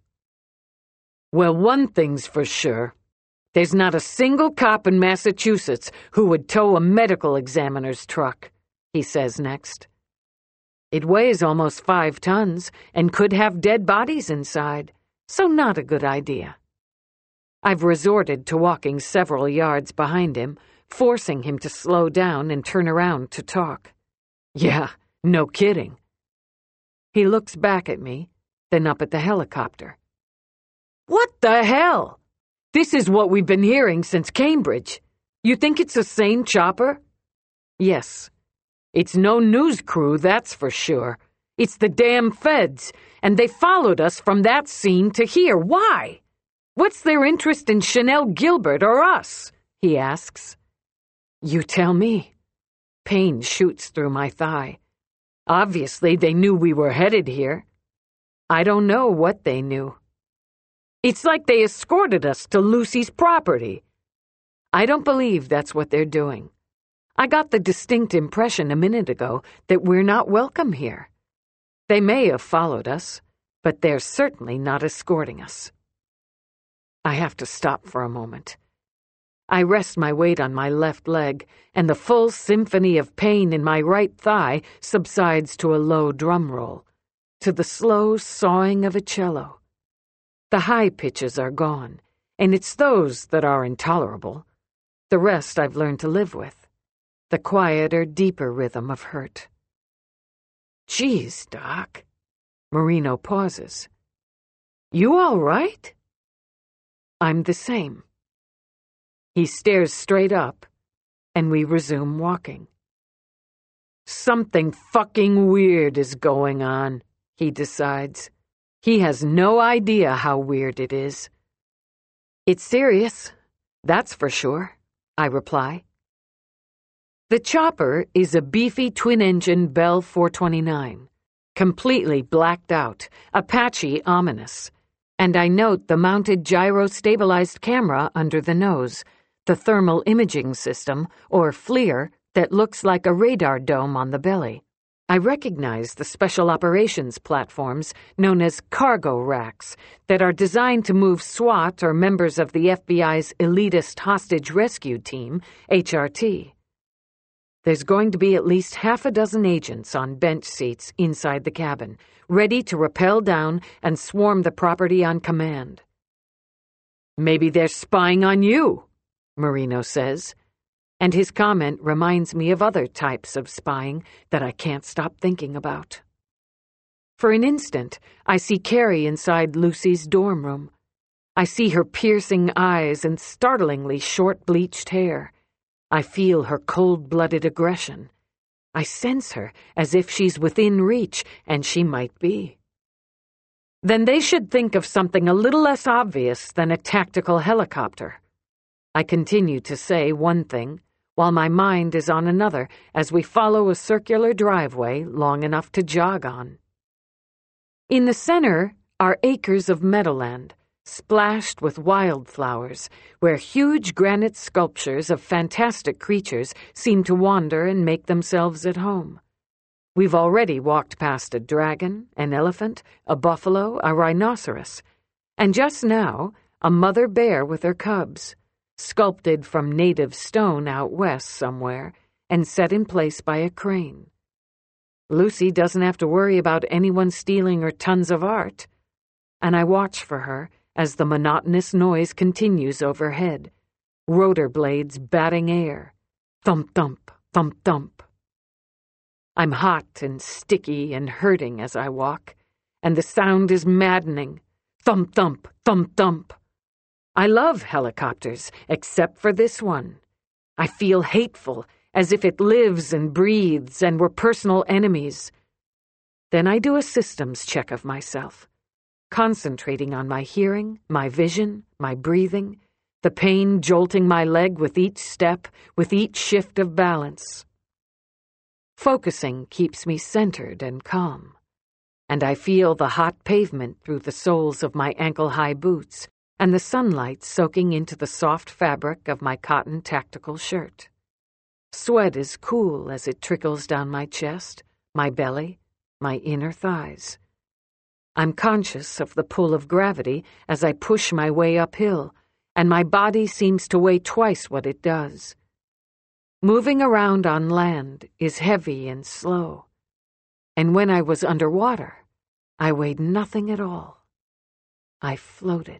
S1: "Well, one thing's for sure. There's not a single cop in Massachusetts who would tow a medical examiner's truck," he says next. "It weighs almost 5 tons and could have dead bodies inside, so not a good idea." I've resorted to walking several yards behind him, forcing him to slow down and turn around to talk. "Yeah, no kidding." He looks back at me, then up at the helicopter. "What the hell? This is what we've been hearing since Cambridge. You think it's the same chopper?" "Yes. It's no news crew, that's for sure. It's the damn feds, and they followed us from that scene to here. Why? What's their interest in Chanel Gilbert or us?" he asks. "You tell me." Pain shoots through my thigh. Obviously, they knew we were headed here. I don't know what they knew. It's like they escorted us to Lucy's property. I don't believe that's what they're doing. I got the distinct impression a minute ago that we're not welcome here. They may have followed us, but they're certainly not escorting us. I have to stop for a moment. I rest my weight on my left leg, and the full symphony of pain in my right thigh subsides to a low drum roll, to the slow sawing of a cello. The high pitches are gone, and it's those that are intolerable. The rest I've learned to live with. The quieter, deeper rhythm of hurt. "Geez, Doc." Marino pauses. "You all right?" I'm the same. He stares straight up, and we resume walking. "Something fucking weird is going on," he decides. He has no idea how weird it is. "It's serious, that's for sure," I reply. The chopper is a beefy twin-engine Bell 429, completely blacked out, Apache ominous, and I note the mounted gyro-stabilized camera under the nose, the thermal imaging system, or FLIR, that looks like a radar dome on the belly. I recognize the special operations platforms known as cargo racks that are designed to move SWAT or members of the FBI's elitist hostage rescue team, HRT. There's going to be at least half a dozen agents on bench seats inside the cabin, ready to rappel down and swarm the property on command. "Maybe they're spying on you," Marino says, and his comment reminds me of other types of spying that I can't stop thinking about. For an instant, I see Carrie inside Lucy's dorm room. I see her piercing eyes and startlingly short bleached hair. I feel her cold-blooded aggression. I sense her as if she's within reach, and she might be. Then they should think of something a little less obvious than a tactical helicopter. I continue to say one thing, while my mind is on another as we follow a circular driveway long enough to jog on. In the center are acres of meadowland, splashed with wildflowers, where huge granite sculptures of fantastic creatures seem to wander and make themselves at home. We've already walked past a dragon, an elephant, a buffalo, a rhinoceros, and just now, a mother bear with her cubs, sculpted from native stone out west somewhere and set in place by a crane. Lucy doesn't have to worry about anyone stealing her tons of art, and I watch for her as the monotonous noise continues overhead, rotor blades batting air, thump-thump, thump-thump. I'm hot and sticky and hurting as I walk, and the sound is maddening. Thump, thump, thump, thump. I love helicopters, except for this one. I feel hateful, as if it lives and breathes and were personal enemies. Then I do a systems check of myself, concentrating on my hearing, my vision, my breathing, the pain jolting my leg with each step, with each shift of balance. Focusing keeps me centered and calm, and I feel the hot pavement through the soles of my ankle-high boots and the sunlight soaking into the soft fabric of my cotton tactical shirt. Sweat is cool as it trickles down my chest, my belly, my inner thighs. I'm conscious of the pull of gravity as I push my way uphill, and my body seems to weigh twice what it does. Moving around on land is heavy and slow, and when I was underwater, I weighed nothing at all. I floated.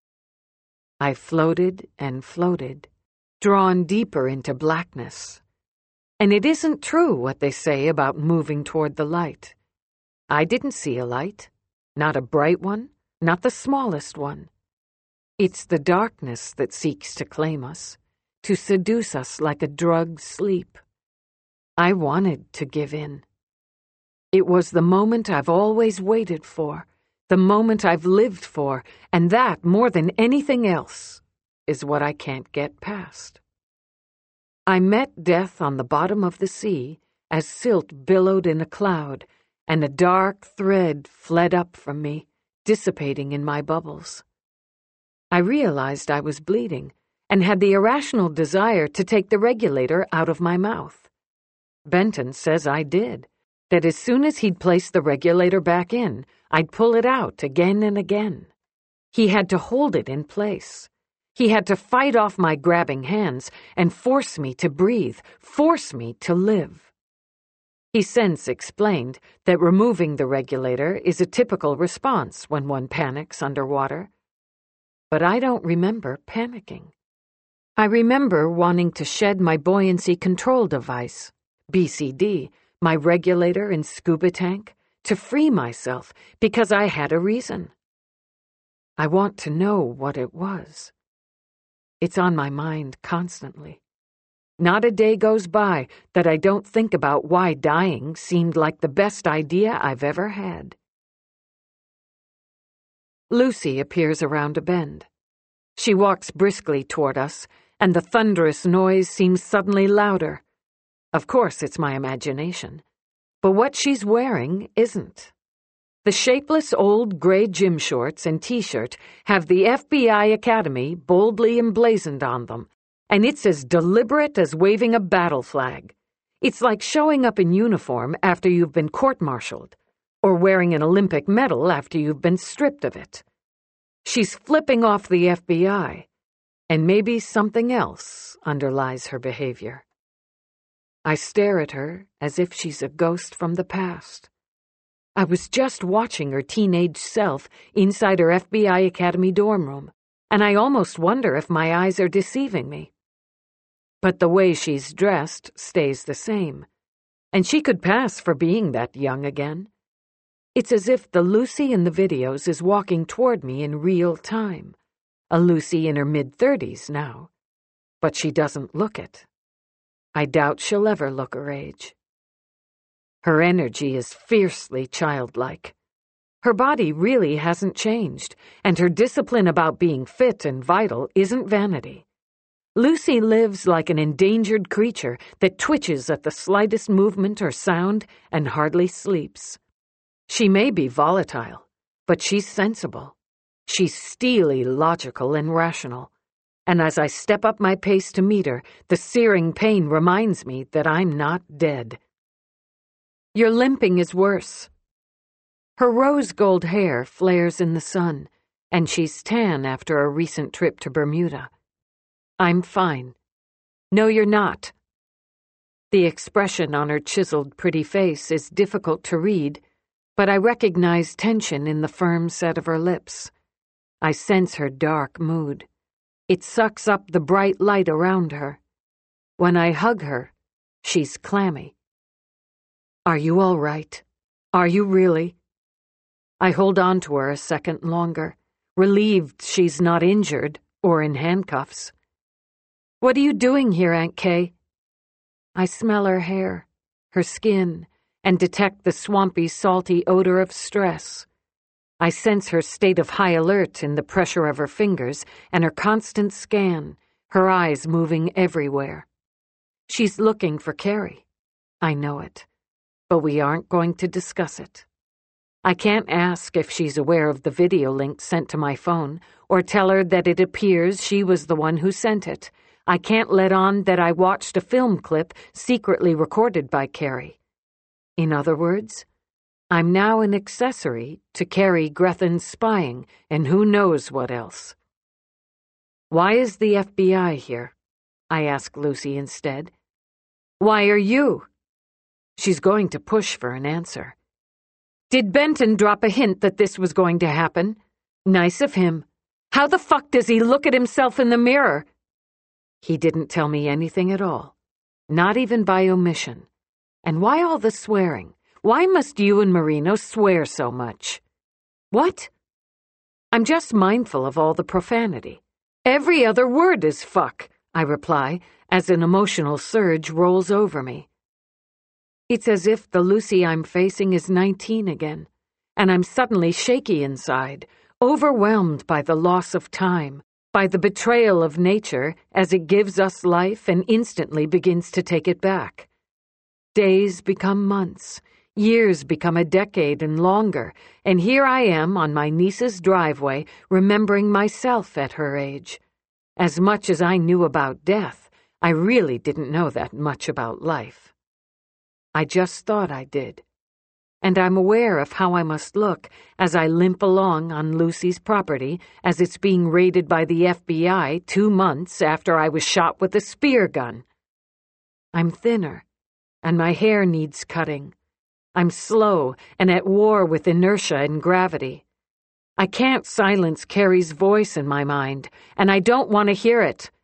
S1: I floated and floated, drawn deeper into blackness. And it isn't true what they say about moving toward the light. I didn't see a light, not a bright one, not the smallest one. It's the darkness that seeks to claim us, to seduce us like a drugged sleep. I wanted to give in. It was the moment I've always waited for, the moment I've lived for, and that, more than anything else, is what I can't get past. I met death on the bottom of the sea as silt billowed in a cloud, and a dark thread fled up from me, dissipating in my bubbles. I realized I was bleeding, and had the irrational desire to take the regulator out of my mouth. Benton says I did, that as soon as he'd placed the regulator back in, I'd pull it out again and again. He had to hold it in place. He had to fight off my grabbing hands and force me to breathe, force me to live. He since explained that removing the regulator is a typical response when one panics underwater. But I don't remember panicking. I remember wanting to shed my buoyancy control device, BCD, my regulator and scuba tank, to free myself because I had a reason. I want to know what it was. It's on my mind constantly. Not a day goes by that I don't think about why dying seemed like the best idea I've ever had. Lucy appears around a bend. She walks briskly toward us, and the thunderous noise seems suddenly louder. Of course, it's my imagination. But what she's wearing isn't. The shapeless old gray gym shorts and t-shirt have the FBI Academy boldly emblazoned on them, and it's as deliberate as waving a battle flag. It's like showing up in uniform after you've been court-martialed, or wearing an Olympic medal after you've been stripped of it. She's flipping off the FBI, and maybe something else underlies her behavior. I stare at her as if she's a ghost from the past. I was just watching her teenage self inside her FBI Academy dorm room, and I almost wonder if my eyes are deceiving me. But the way she's dressed stays the same, and she could pass for being that young again. It's as if the Lucy in the videos is walking toward me in real time, a Lucy in her mid-30s now, but she doesn't look it. I doubt she'll ever look her age. Her energy is fiercely childlike. Her body really hasn't changed, and her discipline about being fit and vital isn't vanity. Lucy lives like an endangered creature that twitches at the slightest movement or sound and hardly sleeps. She may be volatile, but she's sensible. She's steely, logical, and rational. And as I step up my pace to meet her, the searing pain reminds me that I'm not dead. Your limping is worse. Her rose-gold hair flares in the sun, and she's tan after a recent trip to Bermuda. I'm fine. No, you're not. The expression on her chiseled, pretty face is difficult to read, but I recognize tension in the firm set of her lips. I sense her dark mood. It sucks up the bright light around her. When I hug her, she's clammy. Are you all right? Are you really? I hold on to her a second longer, relieved she's not injured or in handcuffs. "What are you doing here, Aunt Kay?" I smell her hair, her skin, and detect the swampy, salty odor of stress. I sense her state of high alert in the pressure of her fingers and her constant scan, her eyes moving everywhere. She's looking for Carrie. I know it, but we aren't going to discuss it. I can't ask if she's aware of the video link sent to my phone, or tell her that it appears she was the one who sent it. I can't let on that I watched a film clip secretly recorded by Carrie. In other words, I'm now an accessory to Carrie Grethen's spying and who knows what else. "Why is the FBI here?" I ask Lucy instead. "Why are you?" She's going to push for an answer. "Did Benton drop a hint that this was going to happen? Nice of him. How the fuck does he look at himself in the mirror?" He didn't tell me anything at all, not even by omission. And why all the swearing? Why must you and Marino swear so much? What? I'm just mindful of all the profanity. Every other word is fuck, I reply, as an emotional surge rolls over me. It's as if the Lucy I'm facing is 19 again, and I'm suddenly shaky inside, overwhelmed by the loss of time, by the betrayal of nature as it gives us life and instantly begins to take it back. Days become months, years become a decade and longer, and here I am on my niece's driveway remembering myself at her age. As much as I knew about death, I really didn't know that much about life. I just thought I did. And I'm aware of how I must look as I limp along on Lucy's property as it's being raided by the FBI 2 months after I was shot with a spear gun. I'm thinner, and my hair needs cutting. I'm slow and at war with inertia and gravity. I can't silence Carrie's voice in my mind, and I don't want to hear it.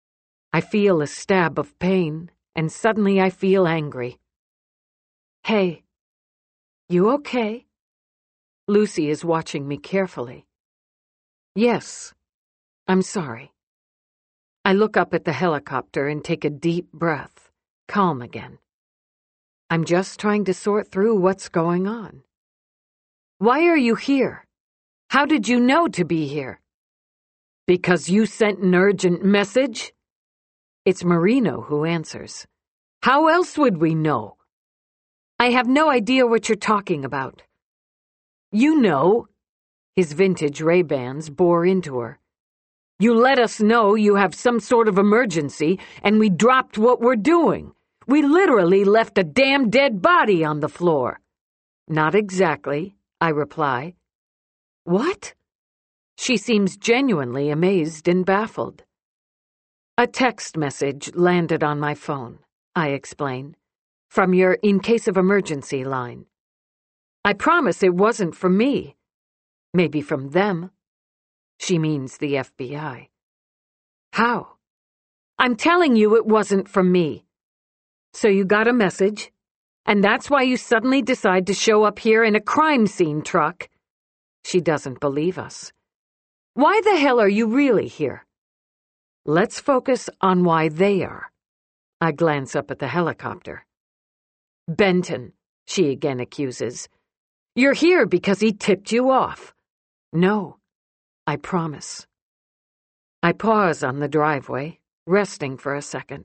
S1: I feel a stab of pain, and suddenly I feel angry. "Hey. You okay?" Lucy is watching me carefully. "Yes. I'm sorry." I look up at the helicopter and take a deep breath, calm again. I'm just trying to sort through what's going on. "Why are you here? How did you know to be here?" "Because you sent an urgent message?" It's Marino who answers. "How else would we know?" "I have no idea what you're talking about." "You know." His vintage Ray-Bans bore into her. "You let us know you have some sort of emergency, and we dropped what we're doing. We literally left a damn dead body on the floor." "Not exactly," I reply. "What?" She seems genuinely amazed and baffled. "A text message landed on my phone," I explain, "from your in case of emergency line. I promise it wasn't from me. Maybe from them." She means the FBI. "How?" "I'm telling you it wasn't from me." "So you got a message, and that's why you suddenly decide to show up here in a crime scene truck?" She doesn't believe us. "Why the hell are you really here?" "Let's focus on why they are." I glance up at the helicopter. "Benton," she again accuses. "You're here because he tipped you off." "No, I promise." I pause on the driveway, resting for a second.